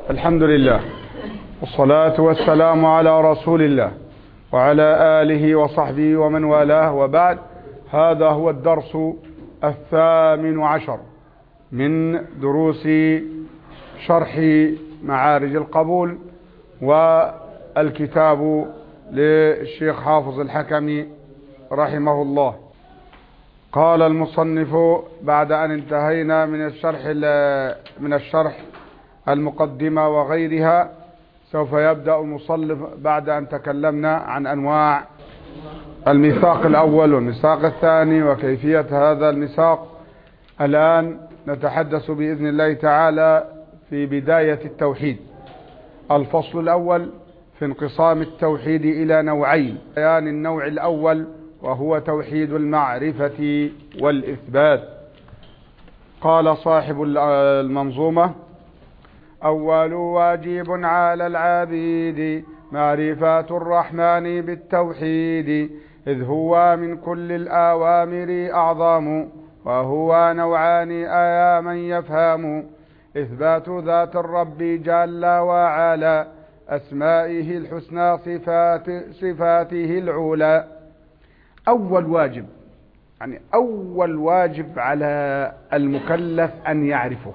الحمد لله والصلاة والسلام على رسول الله وعلى آله وصحبه ومن والاه، وبعد. هذا هو الدرس 18 من دروس شرح معارج القبول والكتاب للشيخ حافظ الحكمي رحمه الله. قال المصنف بعد أن انتهينا من الشرح المقدمة وغيرها، سوف يبدأ المصنف بعد أن تكلمنا عن أنواع الميثاق الأول والميثاق الثاني وكيفية هذا الميثاق. الآن نتحدث بإذن الله تعالى في بداية التوحيد. الفصل الأول في انقسام التوحيد إلى نوعين. بيان النوع الأول وهو توحيد المعرفة والإثبات. قال صاحب المنظومة: أول واجب على العبيد معرفة الرحمن بالتوحيد، إذ هو من كل الأوامر أعظم، وهو نوعان أيا من يفهم: إثبات ذات الرب جل وعلا، أسمائه الحسنى صفاته العلى. أول واجب، يعني أول واجب على المكلف أن يعرفه،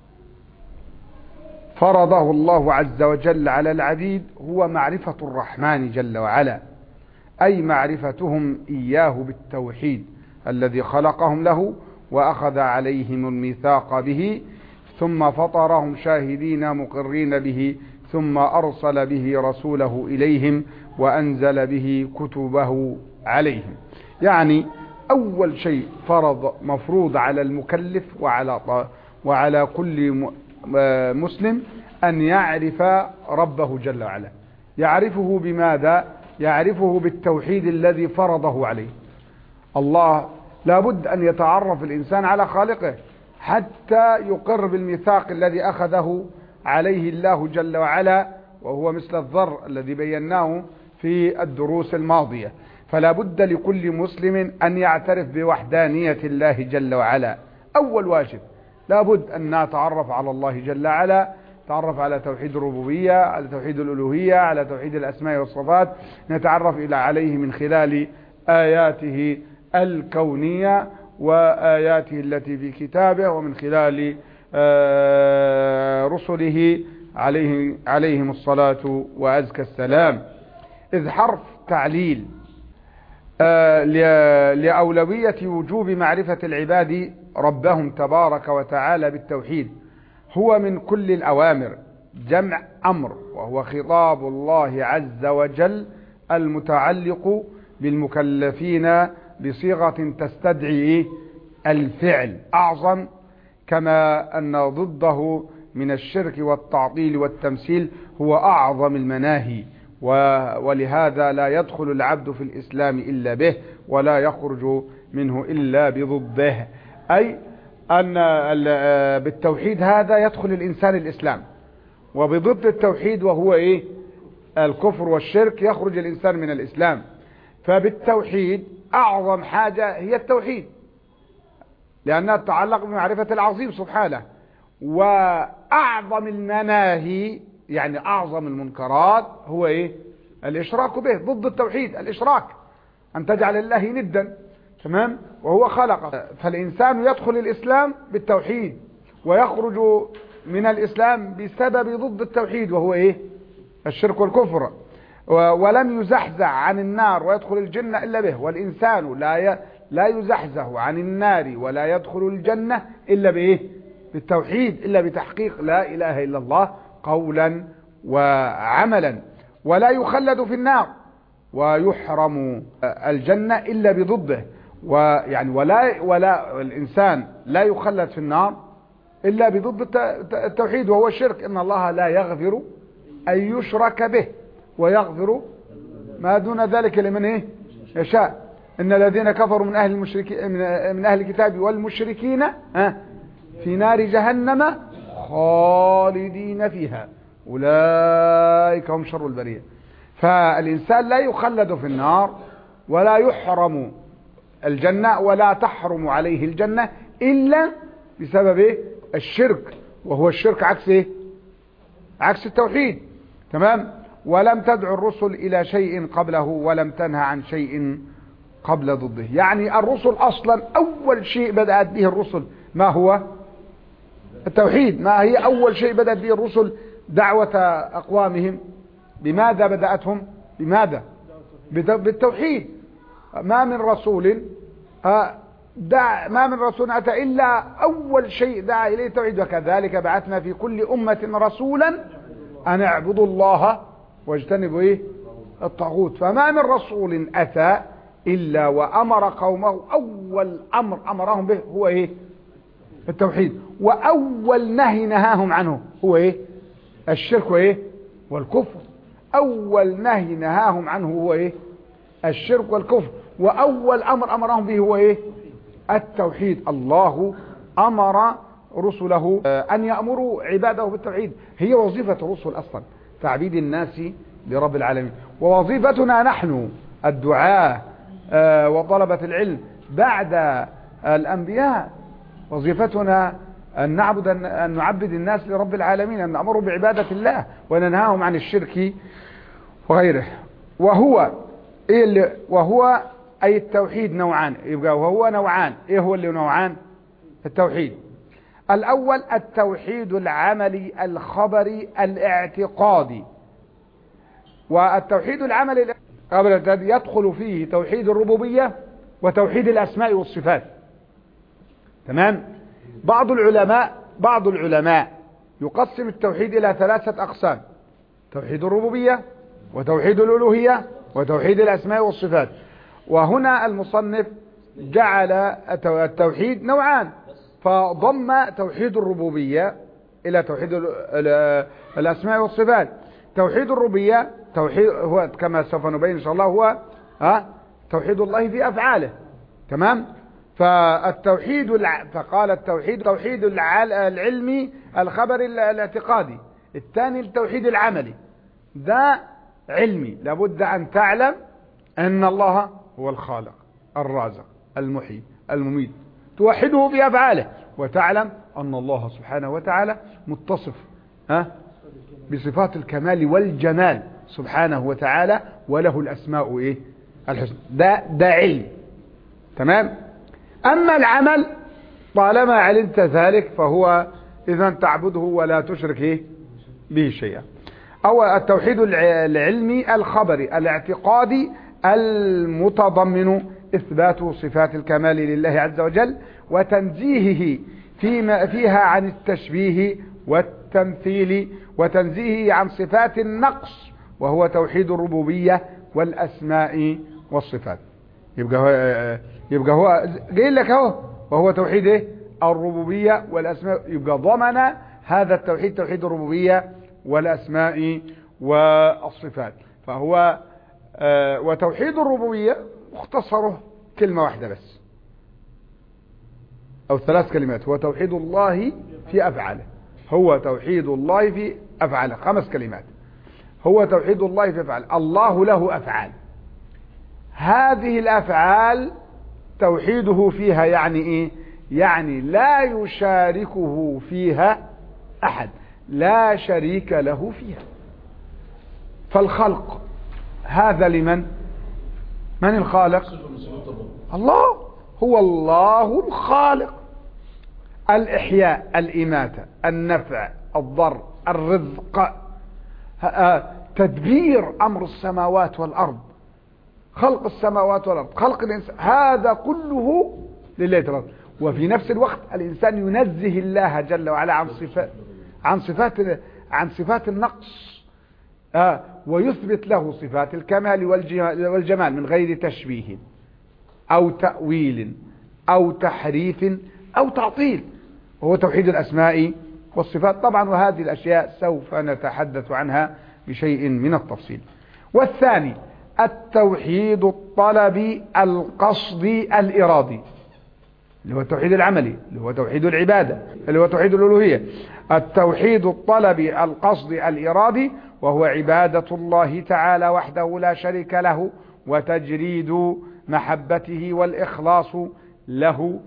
فرضه الله عز وجل على العبيد، هو معرفة الرحمن جل وعلا، أي معرفتهم إياه بالتوحيد الذي خلقهم له وأخذ عليهم الميثاق به، ثم فطرهم شاهدين مقرين به، ثم أرسل به رسوله إليهم وأنزل به كتبه عليهم. يعني أول شيء مفروض على المكلف وعلى كل مسلم أن يعرف ربه جل وعلا. يعرفه بماذا؟ يعرفه بالتوحيد الذي فرضه عليه. الله لابد أن يتعرف الإنسان على خالقه حتى يقر بالميثاق الذي أخذه عليه الله جل وعلا، وهو مثل الذر الذي بيناه في الدروس الماضية. فلا بد لكل مسلم أن يعترف بوحدانية الله جل وعلا. أول واجب لابد أن نتعرف على الله جل وعلا، نتعرف على توحيد الربوبية، على توحيد الألوهية، على توحيد الأسماء والصفات، نتعرف عليه من خلال آياته الكونية وآياته التي في كتابه، ومن خلال رسله عليهم الصلاة وأزكى السلام. إذ حرف تعليل لأولوية وجوب معرفة العباد ربهم تبارك وتعالى بالتوحيد، هو من كل الأوامر، جمع أمر، وهو خطاب الله عز وجل المتعلق بالمكلفين بصيغة تستدعي الفعل أعظم، كما أن ضده من الشرك والتعطيل والتمثيل هو أعظم المناهي، ولهذا لا يدخل العبد في الإسلام إلا به، ولا يخرج منه إلا بضده. أي أن بالتوحيد هذا يدخل الإنسان الإسلام، وبضد التوحيد وهو الكفر والشرك يخرج الإنسان من الإسلام. فبالتوحيد أعظم حاجة هي التوحيد، لأنها تتعلق بمعرفة العظيم سبحانه. وأعظم المناهي، يعني أعظم المنكرات، هو الإشراك به، ضد التوحيد الإشراك، أن تجعل الله ندا، تمام، وهو خلقه. فالإنسان يدخل الإسلام بالتوحيد ويخرج من الإسلام بسبب ضد التوحيد وهو الشرك والكفر. ولم يزحزح عن النار ويدخل الجنة إلا به، والإنسان لا يزحزح عن النار ولا يدخل الجنة إلا بالتوحيد، إلا بتحقيق لا إله إلا الله قولا وعملا. ولا يخلد في النار ويحرم الجنة إلا بضده، ويعني ولا الإنسان لا يخلد في النار إلا بضد التوحيد وهو الشرك. إن الله لا يغفر أن يشرك به ويغفر ما دون ذلك لمن يشاء. إن الذين كفروا من أهل الكتاب والمشركين في نار جهنم خالدين فيها أولئك هم شر البرية. فالإنسان لا يخلد في النار ولا يحرم الجنة ولا تحرم عليه الجنة إلا بسبب الشرك، وهو الشرك عكس عكس التوحيد. تمام. ولم تدع الرسل إلى شيء قبله ولم تنهى عن شيء قبل ضده. يعني الرسل أصلا أول شيء بدأت به الرسل ما هو؟ التوحيد. ما هي أول شيء بدأت به الرسل؟ دعوة أقوامهم. بماذا بدأتهم؟ بماذا؟ بالتوحيد. ما من رسول أتى إلا أول شيء دعا إليه التوحيد. وكذلك بعثنا في كل أمة رسولا أن اعبدوا الله واجتنبوا الطاغوت. فما من رسول أتى إلا وأمر قومه أول أمر أمرهم به هو التوحيد. وأول نهي نهاهم عنه هو الشرك والكفر. أول نهي نهاهم عنه هو الشرك والكفر. وأول أمر أمرهم به هو التوحيد. الله أمر رسله أن يأمروا عباده بالتوحيد. هي وظيفة الرسل أصلا تعبيد الناس لرب العالمين. ووظيفتنا نحن الدعاة وطلبة العلم بعد الأنبياء وظيفتنا أن نعبد الناس لرب العالمين، أن نأمروا بعبادة الله وننهاهم عن الشرك وغيره. وهو أي التوحيد نوعان. يبقى وهو نوعان. إيه هو اللي نوعان؟ التوحيد الأول التوحيد العملي الخبري الاعتقادي. والتوحيد العملي يدخل فيه توحيد الربوبية وتوحيد الأسماء والصفات. تمام. بعض العلماء يقسم التوحيد إلى 3 أقسام: توحيد الربوبية وتوحيد الألوهية وتوحيد الأسماء والصفات. وهنا المصنف جعل التوحيد نوعان، فضم توحيد الربوبية إلى توحيد الأسماء والصفات. توحيد الربوبية هو كما سوف نبين إن شاء الله هو توحيد الله في أفعاله. تمام. فقال التوحيد توحيد العلمي الخبري الاعتقادي. الثاني التوحيد العملي، ده علمي، لابد أن تعلم أن الله هو الخالق الرازق المحيي المميت، توحده بأفعاله، وتعلم أن الله سبحانه وتعالى متصف بصفات الكمال والجمال سبحانه وتعالى، وله الأسماء الحسنى. ده علم. تمام. أما العمل طالما علمت ذلك فهو إذا تعبده ولا تشرك به شيئا. أو التوحيد العلمي الخبري الاعتقادي المتضمن إثبات صفات الكمال لله عز وجل وتنزيهه فيها عن التشبيه والتمثيل، وتنزيهه عن صفات النقص، وهو توحيد الربوبية والأسماء والصفات. يبقى هو قايل لك اهو وهو توحيد الربوبية والأسماء. يبقى ضمن هذا التوحيد توحيد الربوبية والأسماء والصفات. فهو وتوحيد الربوبية مختصره كلمة واحدة بس أو 3 كلمات: هو توحيد الله في أفعاله. هو توحيد الله في أفعاله، 5 كلمات. هو توحيد الله في أفعاله. الله له أفعال، هذه الأفعال توحيده فيها يعني يعني لا يشاركه فيها أحد، لا شريك له فيها. فالخلق هذا لمن؟ من الخالق؟ الله. هو الله الخالق. الإحياء، الإماتة، النفع، الضر، الرزق، تدبير أمر السماوات والأرض، خلق السماوات والأرض، خلق الإنسان، هذا كله لله تعالى. وفي نفس الوقت الإنسان ينزه الله جل وعلا عن صفات النقص، ويثبت له صفات الكمال والجمال من غير تشبيه أو تأويل أو تحريف أو تعطيل، وهو توحيد الأسماء والصفات طبعا. وهذه الأشياء سوف نتحدث عنها بشيء من التفصيل. والثاني التوحيد الطلبي القصدي الإرادي، اللي هو التوحيد العملي، اللي هو توحيد العبادة، اللي هو توحيد الألوهية. التوحيد الطلبي القصدي الإرادي وهو عبادة الله تعالى وحده لا شريك له، وتجريد محبته والإخلاص له،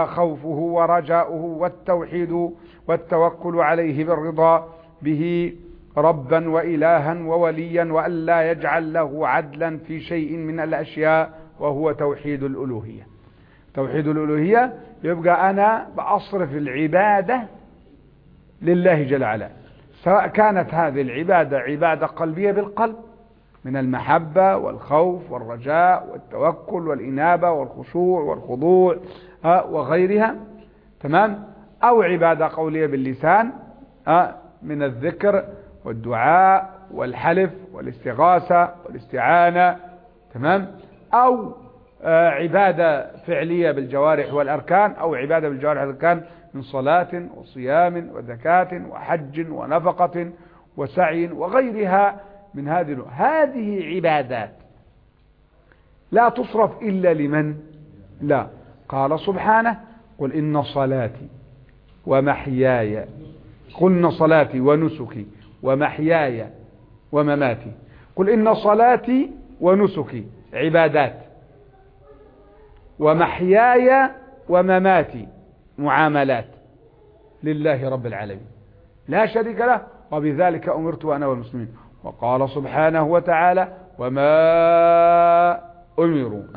وخوفه ورجاؤه، والتوحيد والتوكل عليه بالرضا به ربا وإلها ووليا، وأن لا يجعل له عدلا في شيء من الأشياء، وهو توحيد الألوهية. توحيد الألوهية يبقى أنا بأصرف العبادة لله جل وعلا، سواء كانت هذه العبادة عبادة قلبية بالقلب من المحبة والخوف والرجاء والتوكل والإنابة والخشوع والخضوع وغيرها، تمام، أو عبادة قولية باللسان من الذكر والدعاء والحلف والاستغاثة والاستعانة، تمام، أو عبادة فعلية بالجوارح والأركان، أو عبادة بالجوارح والأركان من صلاة وصيام وزكاة وحج ونفقة وسعي وغيرها من هذه عبادات لا تصرف إلا لمن؟ لا، قال سبحانه: قل إن صلاتي ومحياي، قلنا صلاتي ونسكي ومحياي ومماتي، قل إن صلاتي ونسكي عبادات، ومحياي ومماتي معاملات لله رب العالمين لا شريك له، وبذلك أمرت أنا والمسلمين. وقال سبحانه وتعالى: وما أمروا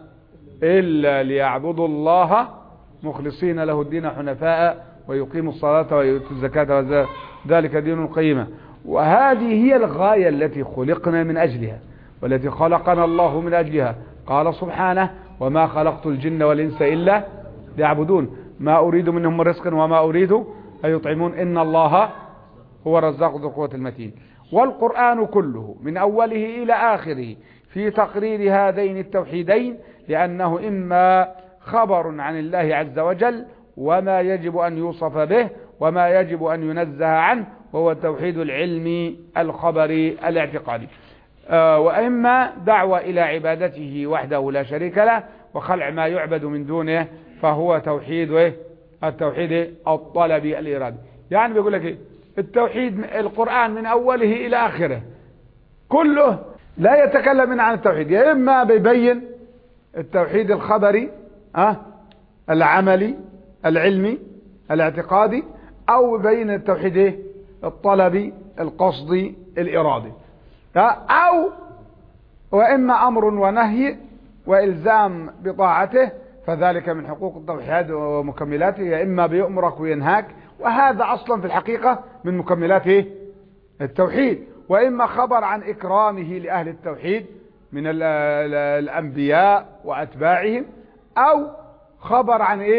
إلا ليعبدوا الله مخلصين له الدين حنفاء ويقيموا الصلاة ويؤتوا الزكاة وذلك دين القيمة. وهذه هي الغاية التي خلقنا من أجلها والتي خلقنا الله من أجلها. قال سبحانه: وما خلقت الجن والإنس إلا ليعبدون ما أريد منهم من رزق وما أريد أن يطعمون إن الله هو الرزاق ذو القوة المتين. والقرآن كله من أوله إلى آخره في تقرير هذين التوحيدين، لأنه إما خبر عن الله عز وجل وما يجب أن يوصف به وما يجب أن ينزه عنه، وهو التوحيد العلمي الخبري الاعتقادي، وإما دعوة إلى عبادته وحده لا شريك له وخلع ما يعبد من دونه، فهو التوحيد الطلبي الإرادي. يعني بيقول لك التوحيد القرآن من أوله إلى آخره كله لا يتكلم عن التوحيد، يا إما بيبين التوحيد الخبري العملي العلمي الاعتقادي، أو بين التوحيد الطلبي القصدي الإرادي، أو وإما أمر ونهي وإلزام بطاعته، فذلك من حقوق التوحيد ومكملاته، يا إما بيأمرك وينهاك، وهذا أصلا في الحقيقة من مكملات التوحيد، وإما خبر عن إكرامه لأهل التوحيد من الأنبياء وأتباعهم، أو خبر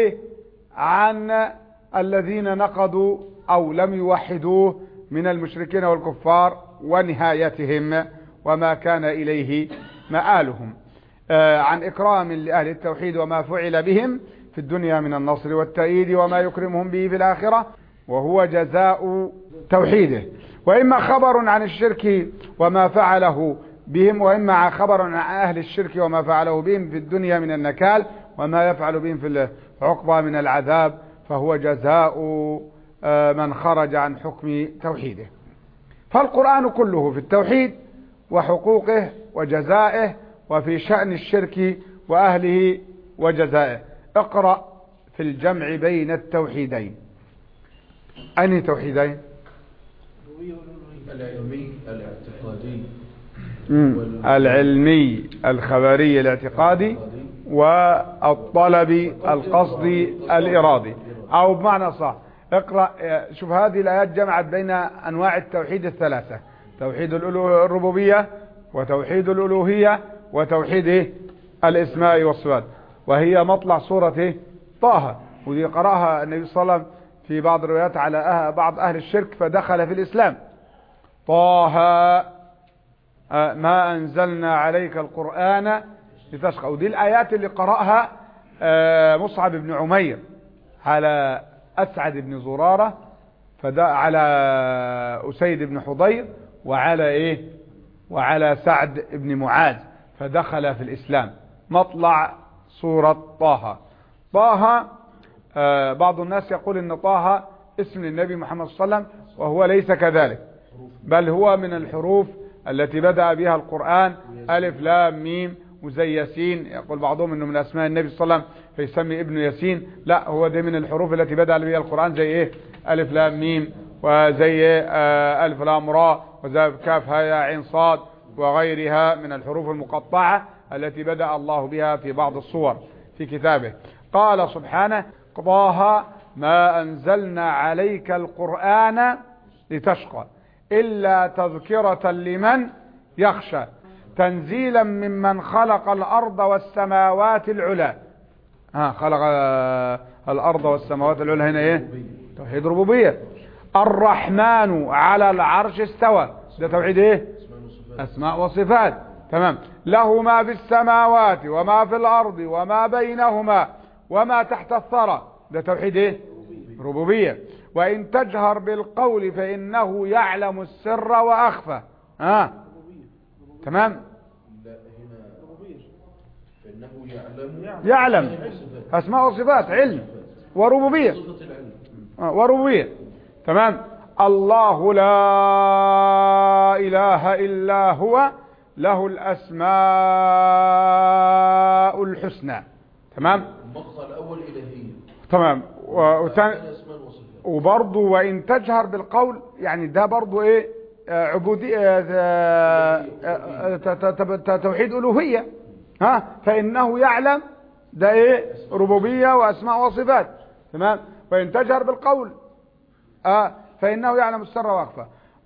عن الذين نقضوا أو لم يوحدوه من المشركين والكفار ونهايتهم وما كان إليه مآلهم، عن إكرام لأهل التوحيد وما فعل بهم في الدنيا من النصر والتأييد وما يكرمهم به في الآخرة وهو جزاء توحيده، وإما خبر عن الشرك وما فعله بهم، وإما خبر عن أهل الشرك وما فعله بهم في الدنيا من النكال وما يفعل بهم في العقبى من العذاب، فهو جزاء من خرج عن حكم توحيده. فالقرآن كله في التوحيد وحقوقه وجزائه، وفي شأن الشرك وأهله وجزائه. اقرأ في الجمع بين التوحيدين. أنهي توحيدين؟ العلمي الاعتقادي، العلمي الخبري الاعتقادي، والطلبي القصدي الإرادي، أو بمعنى صح اقرأ. شوف هذه الآيات جمعت بين أنواع التوحيد الثلاثة: توحيد الربوبية وتوحيد الألوهية وتوحيد الاسماء والصفات، وهي مطلع سورة طه، ودي قرأها النبي صلى الله عليه وسلم في بعض الروايات على بعض أهل الشرك فدخل في الإسلام. طه ما أنزلنا عليك القرآن لتشقى، ودي الآيات اللي قرأها مصعب بن عمير على أسعد بن زرارة، على أسيد بن حضير، وعلى سعد بن معاذ، فدخل في الإسلام. مطلع سورة طه. بعض الناس يقول إن طه اسم النبي محمد صلى الله عليه وسلم، وهو ليس كذلك، بل هو من الحروف التي بدأ بها القرآن، ألف لام ميم وزي ياسين. يقول بعضهم انه من اسماء النبي صلى الله عليه وسلم فيسمي ابن ياسين، لا، هو ده من الحروف التي بدأ بها القرآن، زي ألف لام ميم وزي ألف لام راء وزي كاف هاء عين صاد وغيرها من الحروف المقطعة التي بدأ الله بها في بعض الصور في كتابه. قال سبحانه طه ما أنزلنا عليك القرآن لتشقى إلا تذكرة لمن يخشى تنزيلا ممن خلق الأرض والسماوات العلى. خلق الأرض والسماوات العلى هنا ايه؟ توحيد ربوبية. الرحمن على العرش استوى، ده توحيد ايه؟ أسماء وصفات. تمام. له ما في السماوات وما في الأرض وما بينهما وما تحت الثرى، ده توحيد ايه؟ ربوبية. وإن تجهر بالقول فإنه يعلم السر وأخفى. تمام. يعلم أسماء وصفات، علم وربوبية وربوبية. تمام. الله لا إله إلا هو له الأسماء الحسنى. تمام. المقطع الأول إلهية. تمام. وبرضه وإن تجهر بالقول، يعني ده برضه ايه؟ عبودية، توحيد ألوهية. فإنه يعلم، ده ايه؟ ربوبية وأسماء وصفات. تمام. وإن تجهر بالقول فإنه يعلم السر وأخفى.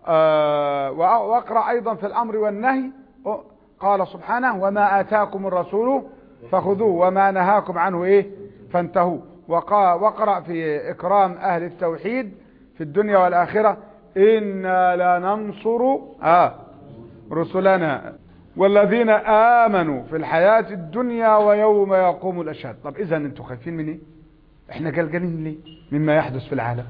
واقرأ أيضا في الأمر والنهي قال سبحانه وما آتاكم الرسول فخذوه وما نهاكم عنه ايه؟ فانتهوا. وقرأ في إكرام أهل التوحيد في الدنيا والآخرة إنا لننصر رسلنا والذين آمنوا في الحياة الدنيا ويوم يقوم الأشهاد. طب إذا أنتم خايفين من إيه؟ إحنا قلقانين ليه مما يحدث في العالم؟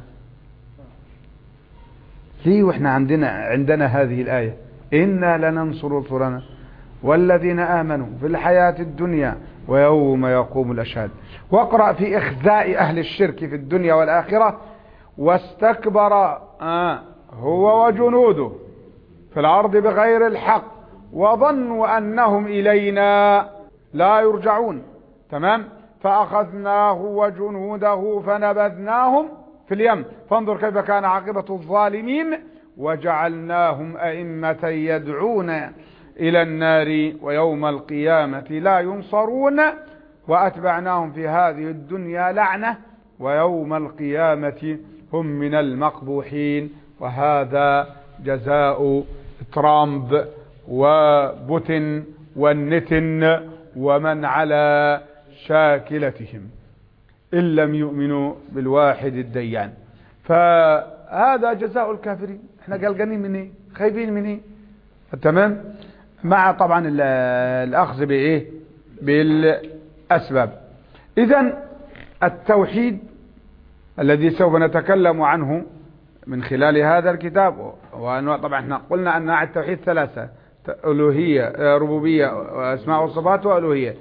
ليه وإحنا عندنا هذه الآية إنا لننصر رسلنا والذين آمنوا في الحياة الدنيا ويوم يقوم الأشهاد. واقرأ في إخزاء أهل الشرك في الدنيا والآخرة واستكبر هو وجنوده في الأرض بغير الحق وظنوا أنهم إلينا لا يرجعون. تمام. فأخذناه وجنوده فنبذناهم في اليم فانظر كيف كان عاقبة الظالمين وجعلناهم أئمة يدعون إلى النار ويوم القيامة لا ينصرون وأتبعناهم في هذه الدنيا لعنة ويوم القيامة هم من المقبوحين. وهذا جزاء ترامب وبوتين والنتن ومن على شاكلتهم إن لم يؤمنوا بالواحد الديان. فهذا جزاء الكافرين. احنا قلقانين من ايه؟ خايفين من ايه؟ تمام. مع طبعا الأخذ بإيه؟ بالأسباب. إذن التوحيد الذي سوف نتكلم عنه من خلال هذا الكتاب، وأنواع طبعا احنا قلنا أنواع التوحيد ثلاثة: ألوهية، ربوبية، وأسماء وصفات، وألوهية.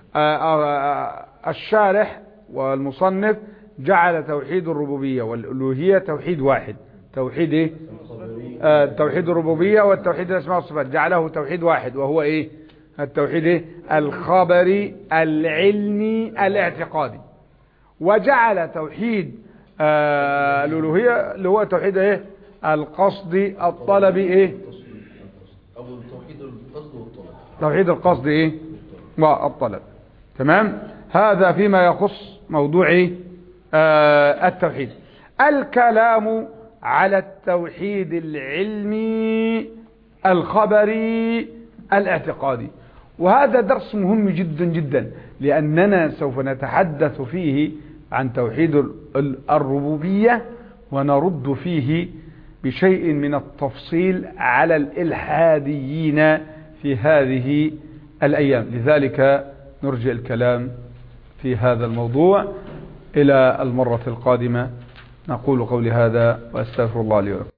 الشارح والمصنف جعل توحيد الربوبية والألوهية توحيد واحد. توحيد ايه؟ توحيد الربوبية والتوحيد الأسماء والصفات جعله توحيد واحد، وهو ايه؟ التوحيد ايه؟ الخبري العلمي الاعتقادي. وجعل توحيد الألوهية اللي هو توحيد ايه؟ القصد الطلبي ايه؟ أو توحيد القصد والطلب. توحيد القصد ايه؟ والطلب. تمام. هذا فيما يخص موضوع ايه؟ التوحيد. الكلام على التوحيد العلمي الخبري الاعتقادي، وهذا درس مهم جدا جدا، لأننا سوف نتحدث فيه عن توحيد الربوبية ونرد فيه بشيء من التفصيل على الإلحاديين في هذه الأيام. لذلك نرجع الكلام في هذا الموضوع إلى المرة القادمة. نقول قولي هذا وأستغفر الله لي ولكم.